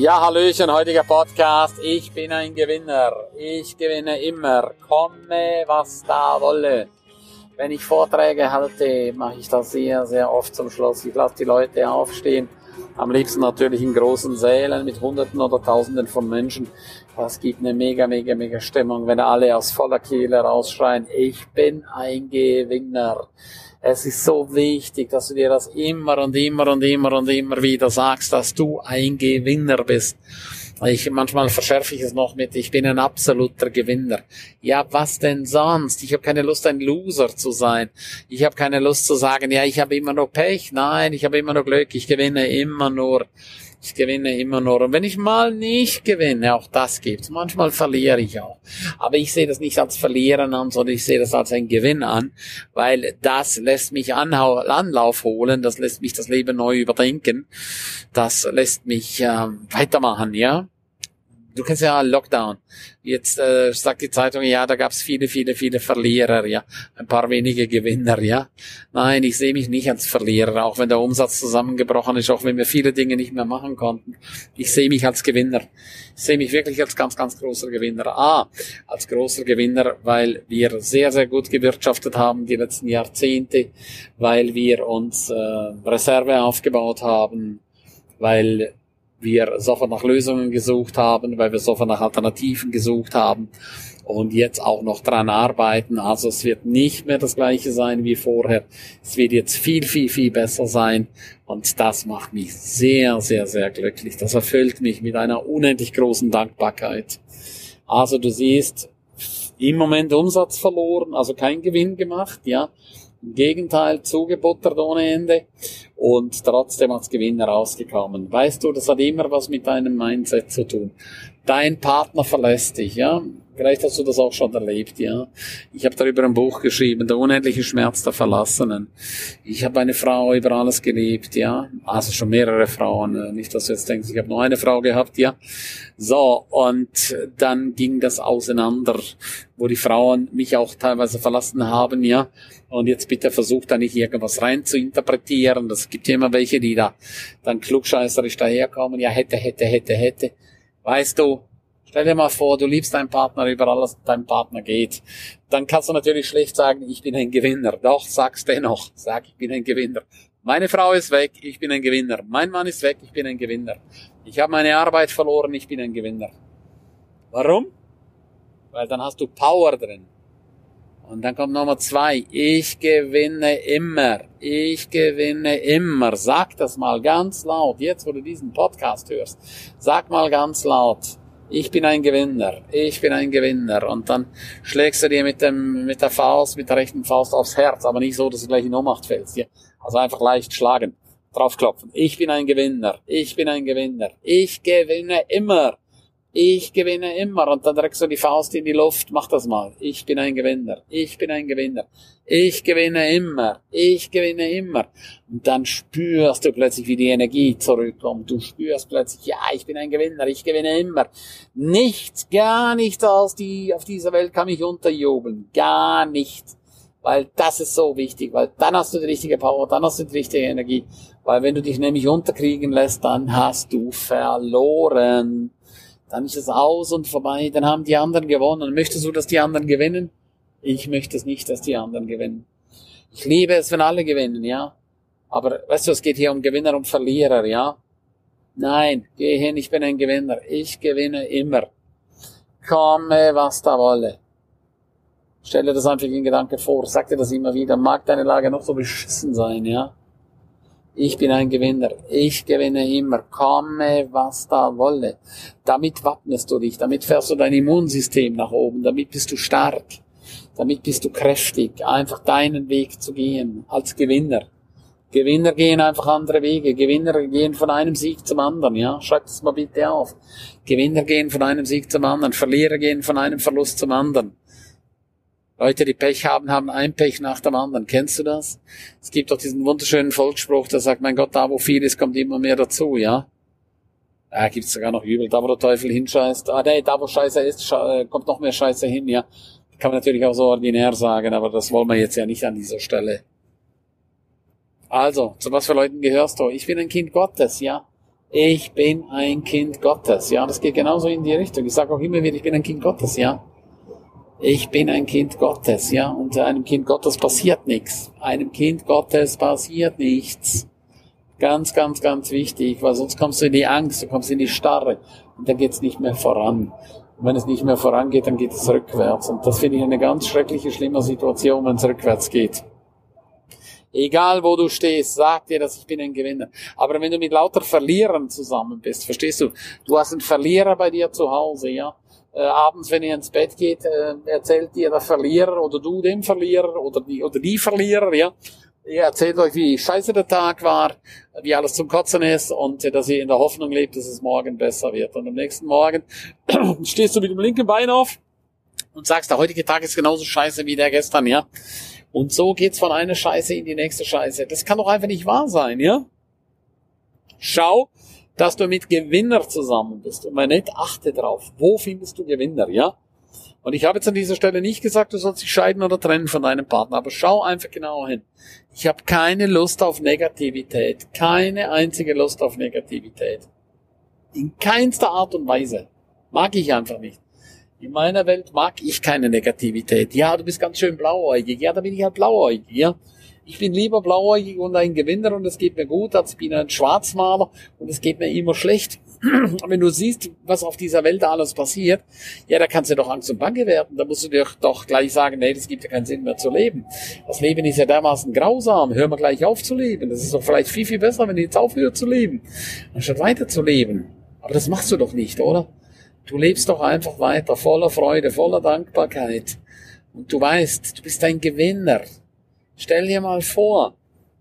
Ja, Hallöchen, heutiger Podcast. Ich bin ein Gewinner. Ich gewinne immer. Komme, was da wolle. Wenn ich Vorträge halte, mache ich das sehr, sehr oft zum Schluss. Ich lasse die Leute aufstehen. Am liebsten natürlich in großen Sälen mit Hunderten oder Tausenden von Menschen. Das gibt eine mega Stimmung, wenn alle aus voller Kehle rausschreien, ich bin ein Gewinner. Es ist so wichtig, dass du dir das immer wieder sagst, dass du ein Gewinner bist. Manchmal verschärfe ich es noch mit, ich bin ein absoluter Gewinner. Ja, was denn sonst? Ich habe keine Lust, ein Loser zu sein. Ich habe keine Lust zu sagen, ja, ich habe immer nur Pech. Nein, ich habe immer nur Glück. Ich gewinne immer nur. Und wenn ich mal nicht gewinne, auch das gibt's. Manchmal verliere ich auch. Aber ich sehe das nicht als Verlieren an, sondern ich sehe das als ein Gewinn an, weil das lässt mich Anlauf holen, das lässt mich das Leben neu überdenken, das lässt mich weitermachen, ja. Du kennst ja Lockdown. Jetzt sagt die Zeitung, ja, da gab's viele Verlierer, ja, ein paar wenige Gewinner, ja. Nein, ich sehe mich nicht als Verlierer, auch wenn der Umsatz zusammengebrochen ist, auch wenn wir viele Dinge nicht mehr machen konnten. Ich sehe mich als Gewinner. Ich sehe mich wirklich als ganz großer Gewinner. Als großer Gewinner, weil wir sehr, sehr gut gewirtschaftet haben die letzten Jahrzehnte, weil wir uns Reserve aufgebaut haben, weil wir sofort nach Lösungen gesucht haben, weil wir sofort nach Alternativen gesucht haben und jetzt auch noch dran arbeiten. Also es wird nicht mehr das Gleiche sein wie vorher. Es wird jetzt viel besser sein und das macht mich sehr, sehr, sehr glücklich. Das erfüllt mich mit einer unendlich großen Dankbarkeit. Also du siehst, im Moment Umsatz verloren, also kein Gewinn gemacht, ja. Im Gegenteil, zugebuttert ohne Ende und trotzdem als Gewinner rausgekommen. Weißt du, das hat immer was mit deinem Mindset zu tun. Dein Partner verlässt dich, ja. Vielleicht hast du das auch schon erlebt, ja. Ich habe darüber ein Buch geschrieben, der unendliche Schmerz der Verlassenen. Ich habe eine Frau über alles geliebt, ja. Also schon mehrere Frauen, nicht, dass du jetzt denkst, ich habe nur eine Frau gehabt, ja. So, und dann ging das auseinander, wo die Frauen mich auch teilweise verlassen haben, ja. Und jetzt bitte versuch da nicht irgendwas rein zu interpretieren. Das gibt ja immer welche, die da dann klugscheißerisch daherkommen, ja, hätte. Weißt du, stell dir mal vor, du liebst deinen Partner über alles, dein Partner geht. Dann kannst du natürlich schlecht sagen, ich bin ein Gewinner. Doch, sag's dennoch. Sag, ich bin ein Gewinner. Meine Frau ist weg, ich bin ein Gewinner. Mein Mann ist weg, ich bin ein Gewinner. Ich habe meine Arbeit verloren, ich bin ein Gewinner. Warum? Weil dann hast du Power drin. Und dann kommt Nummer 2. Ich gewinne immer. Ich gewinne immer. Sag das mal ganz laut. Jetzt, wo du diesen Podcast hörst. Sag mal ganz laut. Ich bin ein Gewinner. Ich bin ein Gewinner. Und dann schlägst du dir mit der rechten Faust aufs Herz. Aber nicht so, dass du gleich in Ohnmacht fällst. Ja? Also einfach leicht schlagen. Draufklopfen. Ich bin ein Gewinner. Ich bin ein Gewinner. Ich gewinne immer. Ich gewinne immer. Und dann drückst du die Faust in die Luft. Mach das mal. Ich bin ein Gewinner. Ich bin ein Gewinner. Ich gewinne immer. Ich gewinne immer. Und dann spürst du plötzlich, wie die Energie zurückkommt. Du spürst plötzlich, ja, ich bin ein Gewinner. Ich gewinne immer. Nichts, gar nichts auf dieser Welt kann mich unterjubeln. Gar nichts. Weil das ist so wichtig. Weil dann hast du die richtige Power. Dann hast du die richtige Energie. Weil wenn du dich nämlich unterkriegen lässt, dann hast du verloren. Dann ist es aus und vorbei, dann haben die anderen gewonnen. Möchtest du, dass die anderen gewinnen? Ich möchte es nicht, dass die anderen gewinnen. Ich liebe es, wenn alle gewinnen, ja. Aber weißt du, es geht hier um Gewinner und Verlierer, ja. Nein, geh hin, ich bin ein Gewinner. Ich gewinne immer. Komme, was da wolle. Stell dir das einfach in Gedanken vor, sag dir das immer wieder. Mag deine Lage noch so beschissen sein, ja. Ich bin ein Gewinner. Ich gewinne immer. Komme, was da wolle. Damit wappnest du dich. Damit fährst du dein Immunsystem nach oben. Damit bist du stark. Damit bist du kräftig. Einfach deinen Weg zu gehen. Als Gewinner. Gewinner gehen einfach andere Wege. Gewinner gehen von einem Sieg zum anderen. Ja, schreib das mal bitte auf. Gewinner gehen von einem Sieg zum anderen. Verlierer gehen von einem Verlust zum anderen. Leute, die Pech haben, haben ein Pech nach dem anderen. Kennst du das? Es gibt doch diesen wunderschönen Volksspruch, der sagt, mein Gott, da wo viel ist, kommt immer mehr dazu, ja? Ja, gibt's sogar noch übel. Da wo der Teufel hinscheißt, da wo Scheiße ist, kommt noch mehr Scheiße hin, ja? Kann man natürlich auch so ordinär sagen, aber das wollen wir jetzt ja nicht an dieser Stelle. Also, zu was für Leuten gehörst du? Ich bin ein Kind Gottes, ja? Ich bin ein Kind Gottes. Ja, das geht genauso in die Richtung. Ich sage auch immer wieder, ich bin ein Kind Gottes, ja. Ich bin ein Kind Gottes, ja. Und einem Kind Gottes passiert nichts. Einem Kind Gottes passiert nichts. Ganz, ganz, ganz wichtig, weil sonst kommst du in die Angst, du kommst in die Starre und dann geht's nicht mehr voran. Und wenn es nicht mehr vorangeht, dann geht es rückwärts. Und das finde ich eine ganz schreckliche, schlimme Situation, wenn es rückwärts geht. Egal wo du stehst, sag dir, dass ich bin ein Gewinner. Aber wenn du mit lauter Verlierern zusammen bist, verstehst du, du hast einen Verlierer bei dir zu Hause, ja. Abends, wenn ihr ins Bett geht, erzählt dir der Verlierer oder du dem Verlierer oder die Verlierer, ja. Ihr erzählt euch, wie scheiße der Tag war, wie alles zum Kotzen ist und dass ihr in der Hoffnung lebt, dass es morgen besser wird. Und am nächsten Morgen stehst du mit dem linken Bein auf und sagst, der heutige Tag ist genauso scheiße wie der gestern, ja. Und so geht's von einer Scheiße in die nächste Scheiße. Das kann doch einfach nicht wahr sein, ja. Schau, dass du mit Gewinner zusammen bist. Und mal nicht achte drauf, wo findest du Gewinner, ja. Und ich habe jetzt an dieser Stelle nicht gesagt, du sollst dich scheiden oder trennen von deinem Partner, aber schau einfach genau hin. Ich habe keine Lust auf Negativität, keine einzige Lust auf Negativität. In keinster Art und Weise. Mag ich einfach nicht. In meiner Welt mag ich keine Negativität. Ja, du bist ganz schön blauäugig. Ja, da bin ich halt blauäugig, ja. Ich bin lieber blauäugig und ein Gewinner und es geht mir gut, als ich bin ein Schwarzmaler und es geht mir immer schlecht. Wenn du siehst, was auf dieser Welt alles passiert, ja, da kannst du doch Angst und Bange werden. Da musst du dir doch gleich sagen, nee, das gibt ja keinen Sinn mehr zu leben. Das Leben ist ja dermaßen grausam. Hör mal gleich auf zu leben. Das ist doch vielleicht viel, viel besser, wenn du jetzt aufhörst zu leben, anstatt weiter zu leben. Aber das machst du doch nicht, oder? Du lebst doch einfach weiter, voller Freude, voller Dankbarkeit. Und du weißt, du bist ein Gewinner. Stell dir mal vor,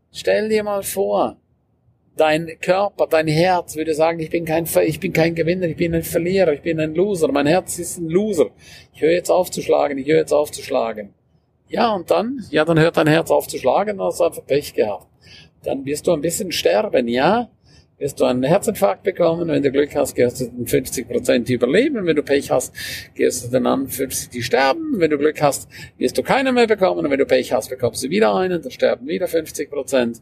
dein Körper, dein Herz würde sagen, ich bin kein Gewinner, ich bin ein Verlierer, ich bin ein Loser, mein Herz ist ein Loser. Ich höre jetzt auf zu schlagen. Ja, und dann hört dein Herz auf zu schlagen, dann hast du einfach Pech gehabt. Dann wirst du ein bisschen sterben, ja? Wirst du einen Herzinfarkt bekommen, wenn du Glück hast, wirst du den 50% überleben, wenn du Pech hast, wirst du den anderen 50%, die sterben, wenn du Glück hast, wirst du keinen mehr bekommen, und wenn du Pech hast, bekommst du wieder einen, dann sterben wieder 50%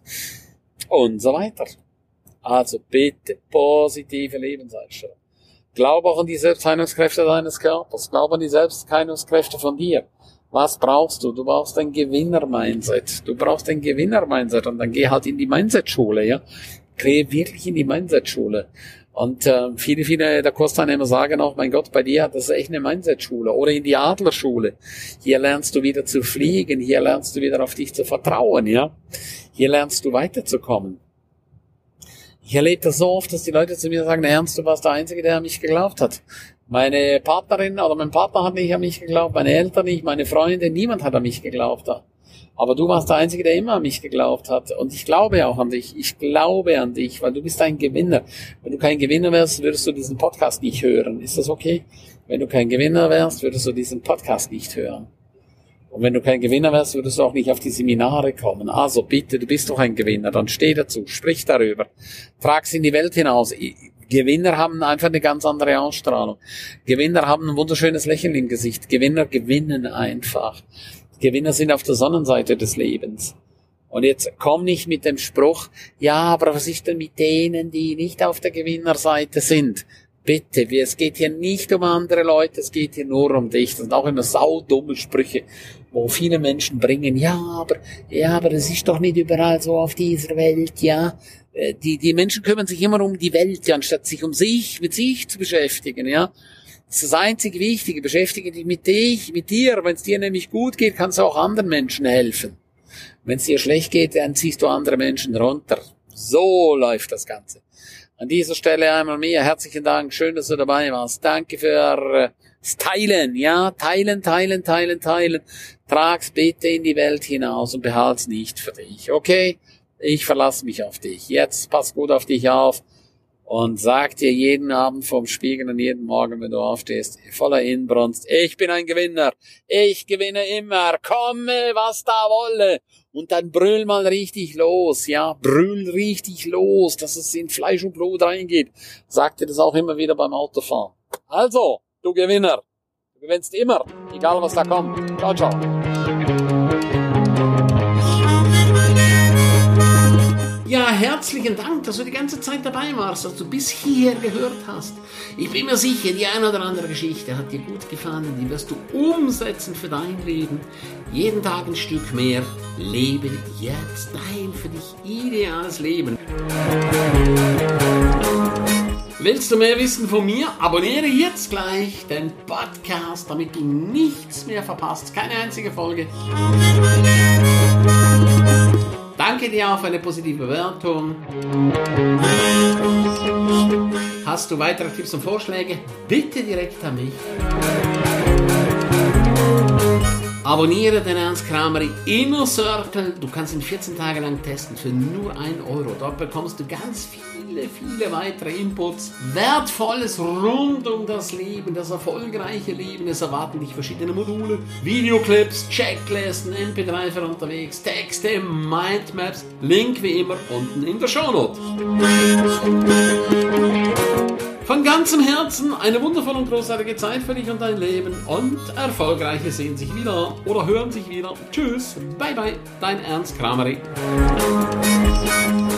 und so weiter. Also bitte, positive Lebenseinstellung. Glaub auch an die Selbstheilungskräfte deines Körpers, glaub an die Selbstheilungskräfte von dir. Was brauchst du? Du brauchst ein Gewinner-Mindset. Und dann geh halt in die Mindset-Schule, ja. Geh wirklich in die Mindset-Schule. Und viele der Kursteilnehmer sagen auch, mein Gott, bei dir hat das echt eine Mindset-Schule. Oder in die Adlerschule. Hier lernst du wieder zu fliegen. Hier lernst du wieder auf dich zu vertrauen, ja. Hier lernst du weiterzukommen. Ich erlebe das so oft, dass die Leute zu mir sagen, Ernst, du warst der Einzige, der an mich geglaubt hat. Meine Partnerin oder mein Partner hat nicht an mich geglaubt, meine Eltern nicht, meine Freunde, niemand hat an mich geglaubt. Aber du warst der Einzige, der immer an mich geglaubt hat. Und ich glaube auch an dich. Ich glaube an dich, weil du bist ein Gewinner. Wenn du kein Gewinner wärst, würdest du diesen Podcast nicht hören. Ist das okay? Wenn du kein Gewinner wärst, würdest du diesen Podcast nicht hören. Und wenn du kein Gewinner wärst, würdest du auch nicht auf die Seminare kommen. Also bitte, du bist doch ein Gewinner. Dann steh dazu, sprich darüber. Trag's in die Welt hinaus. Gewinner haben einfach eine ganz andere Ausstrahlung. Gewinner haben ein wunderschönes Lächeln im Gesicht. Gewinner gewinnen einfach. Gewinner sind auf der Sonnenseite des Lebens. Und jetzt komm nicht mit dem Spruch, ja, aber was ist denn mit denen, die nicht auf der Gewinnerseite sind? Bitte, es geht hier nicht um andere Leute, es geht hier nur um dich. Das sind auch immer saudumme Sprüche, wo viele Menschen bringen, ja, aber es ist doch nicht überall so auf dieser Welt, ja. Die Menschen kümmern sich immer um die Welt, ja, anstatt sich mit sich zu beschäftigen, ja. Das ist das einzig Wichtige. Beschäftige dich mit dir. Wenn es dir nämlich gut geht, kannst du auch anderen Menschen helfen. Wenn es dir schlecht geht, dann ziehst du andere Menschen runter. So läuft das Ganze. An dieser Stelle einmal mehr herzlichen Dank. Schön, dass du dabei warst. Danke für das Teilen. Ja, teilen. Trag's bitte in die Welt hinaus und behalt's nicht für dich. Okay? Ich verlasse mich auf dich. Jetzt pass gut auf dich auf. Und sag dir jeden Abend vorm Spiegel und jeden Morgen, wenn du aufstehst, voller Inbrunst, ich bin ein Gewinner, ich gewinne immer, komme, was da wolle. Und dann brüll mal richtig los, ja, brüll richtig los, dass es in Fleisch und Blut reingeht. Sag dir das auch immer wieder beim Autofahren. Also, du Gewinner, du gewinnst immer, egal was da kommt. Ciao, ciao. Ja, herzlichen Dank, dass du die ganze Zeit dabei warst, dass du bis hierher gehört hast. Ich bin mir sicher, die eine oder andere Geschichte hat dir gut gefallen, die wirst du umsetzen für dein Leben. Jeden Tag ein Stück mehr. Lebe jetzt dein für dich ideales Leben. Willst du mehr wissen von mir? Abonniere jetzt gleich den Podcast, damit du nichts mehr verpasst. Keine einzige Folge. Danke dir auch für eine positive Bewertung. Hast du weitere Tipps und Vorschläge? Bitte direkt an mich. Abonniere den Ernst Kramer Inner Circle. Du kannst ihn 14 Tage lang testen für nur 1 Euro. Dort bekommst du ganz viele weitere Inputs. Wertvolles rund um das Leben, das erfolgreiche Leben. Es erwarten dich verschiedene Module, Videoclips, Checklisten, MP3 für unterwegs, Texte, Mindmaps. Link wie immer unten in der Shownote. Von ganzem Herzen eine wundervolle und großartige Zeit für dich und dein Leben und Erfolgreiche sehen sich wieder oder hören sich wieder. Tschüss, bye bye, dein Ernst Kramer.